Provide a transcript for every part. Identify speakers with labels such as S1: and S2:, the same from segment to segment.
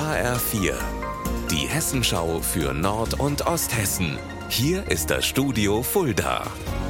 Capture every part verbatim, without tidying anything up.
S1: H R vier, die Hessenschau für Nord- und Osthessen. Hier ist das Studio Fulda.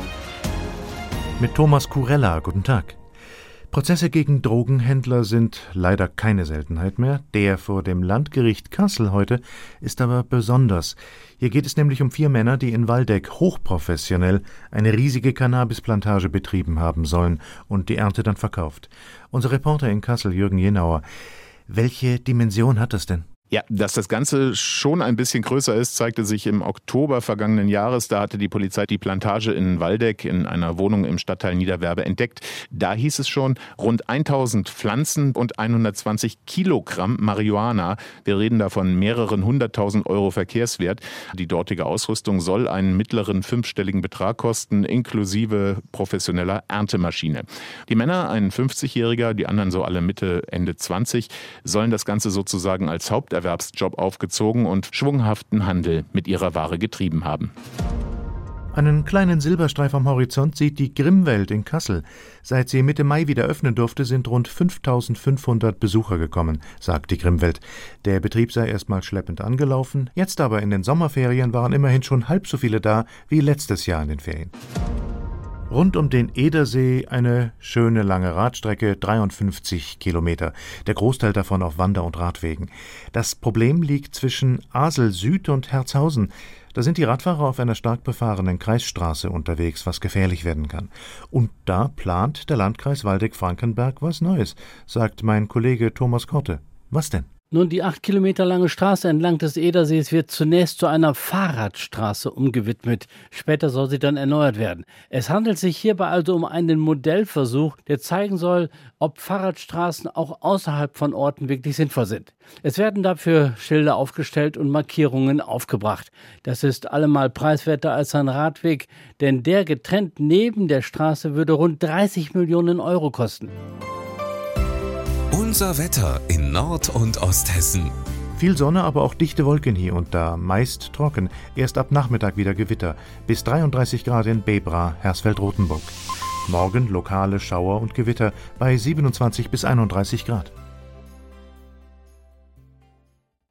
S2: Mit Thomas Kurella, guten Tag. Prozesse gegen Drogenhändler sind leider keine Seltenheit mehr. Der vor dem Landgericht Kassel heute ist aber besonders. Hier geht es nämlich um vier Männer, die in Waldeck hochprofessionell eine riesige Cannabisplantage betrieben haben sollen und die Ernte dann verkauft. Unser Reporter in Kassel, Jürgen Jenauer. Welche Dimension hat das denn?
S3: Ja, dass das Ganze schon ein bisschen größer ist, zeigte sich im Oktober vergangenen Jahres. Da hatte die Polizei die Plantage in Waldeck in einer Wohnung im Stadtteil Niederwerbe entdeckt. Da hieß es schon, rund tausend Pflanzen und hundertzwanzig Kilogramm Marihuana. Wir reden da von mehreren hunderttausend Euro Verkehrswert. Die dortige Ausrüstung soll einen mittleren fünfstelligen Betrag kosten, inklusive professioneller Erntemaschine. Die Männer, ein fünfzigjähriger, die anderen so alle Mitte, Ende zwanzig, sollen das Ganze sozusagen als Haupterwerbsjob aufgezogen und schwunghaften Handel mit ihrer Ware getrieben haben.
S2: Einen kleinen Silberstreif am Horizont sieht die Grimmwelt in Kassel. Seit sie Mitte Mai wieder öffnen durfte, sind rund fünftausendfünfhundert Besucher gekommen, sagt die Grimmwelt. Der Betrieb sei erstmal schleppend angelaufen, jetzt aber in den Sommerferien waren immerhin schon halb so viele da wie letztes Jahr in den Ferien. Rund um den Edersee eine schöne lange Radstrecke, dreiundfünfzig Kilometer, der Großteil davon auf Wander- und Radwegen. Das Problem liegt zwischen Asel Süd und Herzhausen. Da sind die Radfahrer auf einer stark befahrenen Kreisstraße unterwegs, was gefährlich werden kann. Und da plant der Landkreis Waldeck-Frankenberg was Neues, sagt mein Kollege Thomas Korte. Was denn?
S4: Nun, die acht Kilometer lange Straße entlang des Edersees wird zunächst zu einer Fahrradstraße umgewidmet. Später soll sie dann erneuert werden. Es handelt sich hierbei also um einen Modellversuch, der zeigen soll, ob Fahrradstraßen auch außerhalb von Orten wirklich sinnvoll sind. Es werden dafür Schilder aufgestellt und Markierungen aufgebracht. Das ist allemal preiswerter als ein Radweg, denn der getrennt neben der Straße würde rund dreißig Millionen Euro kosten.
S1: Unser Wetter in Nord- und Osthessen.
S2: Viel Sonne, aber auch dichte Wolken hier und da, meist trocken. Erst ab Nachmittag wieder Gewitter. Bis dreiunddreißig Grad in Bebra, Hersfeld-Rotenburg. Morgen lokale Schauer und Gewitter bei siebenundzwanzig bis einunddreißig Grad.